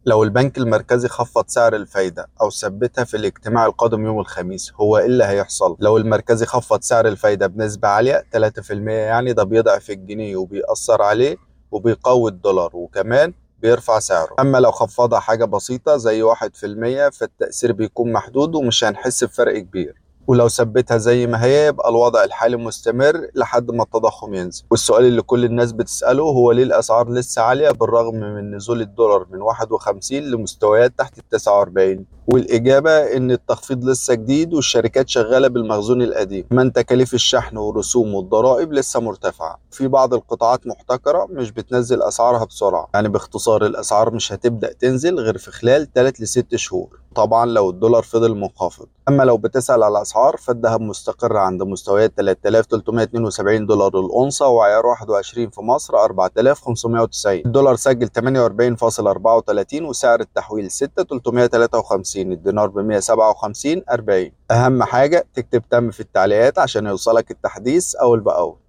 لو البنك المركزي خفض سعر الفايدة أو ثبتها في الاجتماع القادم يوم الخميس، هو إيه اللي هيحصل؟ لو المركزي خفض سعر الفايدة بنسبة عالية 3%، يعني ده بيضعف الجنيه وبيأثر عليه وبيقوي الدولار، وكمان بيرفع سعره. أما لو خفضها حاجة بسيطة زي 1%، فالتأثير بيكون محدود ومش هنحس بفرق كبير. ولو ثبتها زي ما هي، يبقى الوضع الحالي مستمر لحد ما التضخم ينزل. والسؤال اللي كل الناس بتسأله هو ليه الأسعار لسه عالية بالرغم من نزول الدولار من 51 لمستويات تحت ال 49؟ والإجابة إن التخفيض لسه جديد والشركات شغالة بالمخزون القديم، كمان تكاليف الشحن والرسوم والضرائب لسه مرتفعة. في بعض القطاعات محتكرة مش بتنزل أسعارها بسرعة، يعني باختصار الأسعار مش هتبدأ تنزل غير في خلال 3 ل 6 شهور، طبعا لو الدولار فضل منخفض. اما لو بتسأل على الاسعار، فالذهب مستقر عند مستويات 3372 دولار الاونصه، وعيار 21 في مصر 4590. الدولار سجل 48.34 وسعر التحويل 6353. الدينار ب 157.40. اهم حاجه تكتب تم في التعليقات عشان يوصلك التحديث اول باول.